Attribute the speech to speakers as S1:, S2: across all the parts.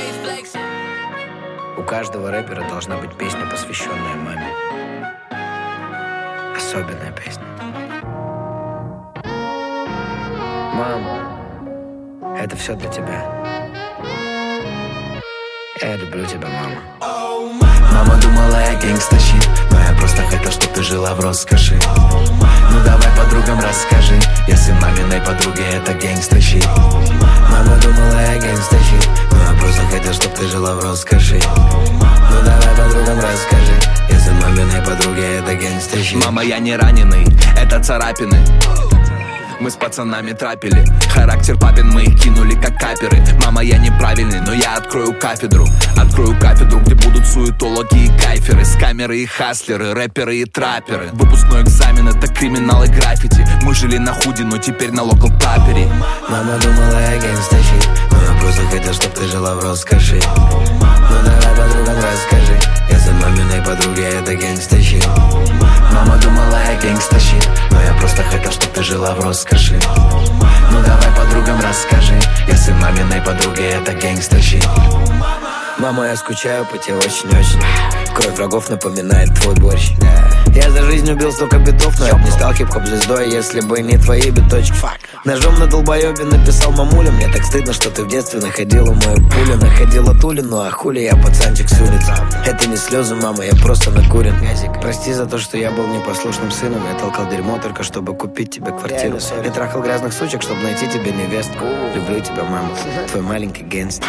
S1: У каждого рэпера должна быть песня, посвященная маме. Особенная песня. Мам, это все для тебя. Я люблю тебя, мама.
S2: Мама думала, я гэнгста-щит, но я просто хотел, чтоб ты жила в роскоши. Ну давай подругам расскажи, если маминой подруге это гэнгста-щит. Мама думала, я гэнгста-щит, но я просто хотел, чтоб ты жила в роскоши. Ну давай подругам расскажи, если маминой подруге это гэнгста-щит. Мама, я не раненый, это царапины. Мы с пацанами трапили. Характер папин мы их кинули как каперы. Мама, я неправильный, но я открою кафедру. Открою кафедру, где будут суетологи и кайферы, скамеры и хаслеры, рэперы и трапперы. Выпускной экзамен — это криминал и граффити. Мы жили на худи, но теперь на локал папере. Мама думала, я гэнгста-щит, но я просто хотел, чтоб ты жила в роскоши. Ну давай подругам расскажи, если маминой подруге это гэнгста-щит. Мама думала, я гэнгста-щит, но я просто хотел, чтоб ты жила в роскоши. Ну давай подругам расскажи, если маминой подруге это гэнгста-щит.
S1: Мама, я скучаю по тебе очень-очень. Кровь врагов напоминает твой борщ. Я за жизнь убил столько битов, но я б не стал хип-хоп звездой, если бы не твои биточки. Ножом на долбоебе написал мамуля. Мне так стыдно, что ты в детстве находила мою пулю. Находила тулю, ну а хули я пацанчик с улицы. Это не слезы, мама, я просто накурен. Прости за то, что я был непослушным сыном. Я толкал дерьмо только чтобы купить тебе квартиру. Я трахал грязных сучек, чтобы найти тебе невестку. Люблю тебя, мама, твой маленький гэнгстер.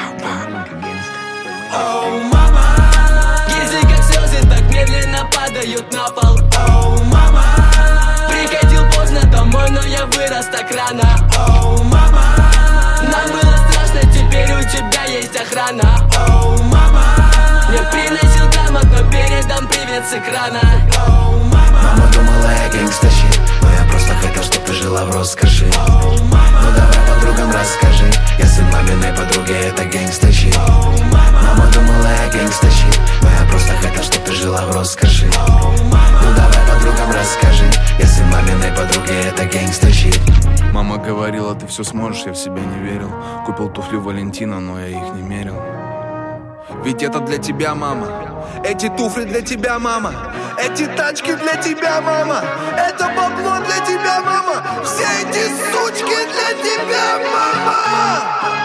S3: Оу, мама, если как слезы так медленно падают на пол. Оу, мама, приходил поздно домой, но я вырос так рано. Оу, мама, нам было страшно, теперь у тебя есть охрана. Оу, мама, я приносил грамотно, передам привет с экрана. Оу, мама,
S2: мама думала, я гэнгста-щит, но я просто хотел, чтоб ты жила в роскоши. Ну давай подругам расскажи, если маминой подруге это гэнгста-щит. Мама думала, я гэнгста-щит, но я просто хотел, чтоб ты жила в роскоши. Ну давай подругам расскажи, если маминой подруге это гэнгста-щит.
S4: Мама говорила, ты все сможешь, я в себя не верил. Купил туфли Валентина, но я их не мерил. Ведь это для тебя, мама. Эти туфли для тебя, мама. Эти тачки для тебя, мама. Это бабло для тебя, мама. Все эти сучки для тебя, мама.